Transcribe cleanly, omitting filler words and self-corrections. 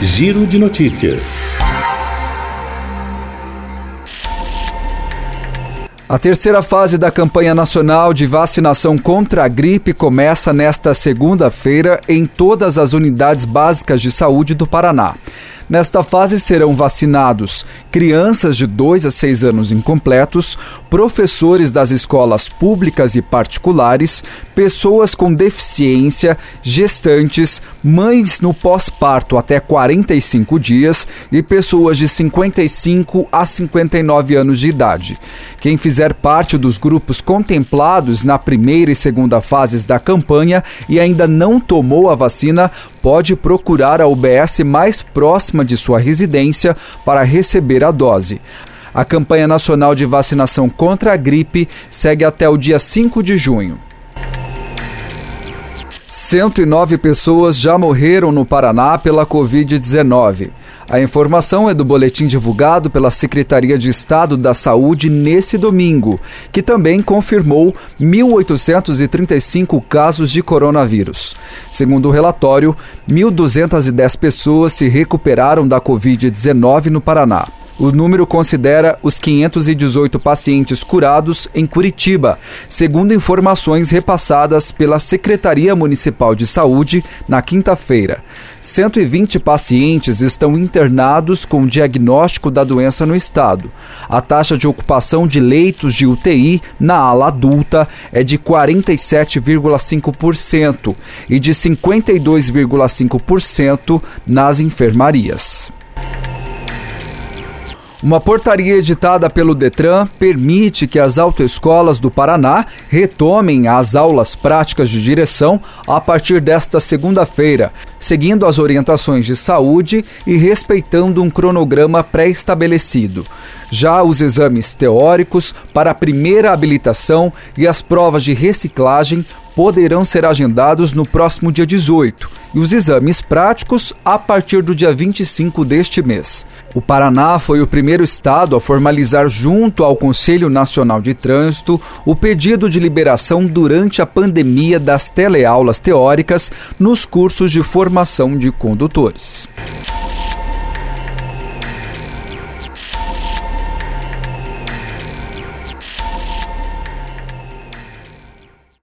Giro de notícias. A terceira fase da campanha nacional de vacinação contra a gripe começa nesta segunda-feira em todas as unidades básicas de saúde do Paraná. Nesta fase serão vacinados crianças de 2 a 6 anos incompletos, professores das escolas públicas e particulares, pessoas com deficiência, gestantes, mães no pós-parto até 45 dias e pessoas de 55 a 59 anos de idade. Quem fizer parte dos grupos contemplados na primeira e segunda fases da campanha e ainda não tomou a vacina, pode procurar a UBS mais próxima de sua residência para receber a dose. A campanha nacional de vacinação contra a gripe segue até o dia 5 de junho. 109 pessoas já morreram no Paraná pela Covid-19. A informação é do boletim divulgado pela Secretaria de Estado da Saúde nesse domingo, que também confirmou 1.835 casos de coronavírus. Segundo o relatório, 1.210 pessoas se recuperaram da Covid-19 no Paraná. O número considera os 518 pacientes curados em Curitiba, segundo informações repassadas pela Secretaria Municipal de Saúde na quinta-feira. 120 pacientes estão internados com diagnóstico da doença no estado. A taxa de ocupação de leitos de UTI na ala adulta é de 47,5% e de 52,5% nas enfermarias. Uma portaria editada pelo Detran permite que as autoescolas do Paraná retomem as aulas práticas de direção a partir desta segunda-feira, seguindo as orientações de saúde e respeitando um cronograma pré-estabelecido. Já os exames teóricos para a primeira habilitação e as provas de reciclagem poderão ser agendados no próximo dia 18 e os exames práticos a partir do dia 25 deste mês. O Paraná foi o primeiro estado a formalizar junto ao Conselho Nacional de Trânsito o pedido de liberação durante a pandemia das teleaulas teóricas nos cursos de formação de condutores.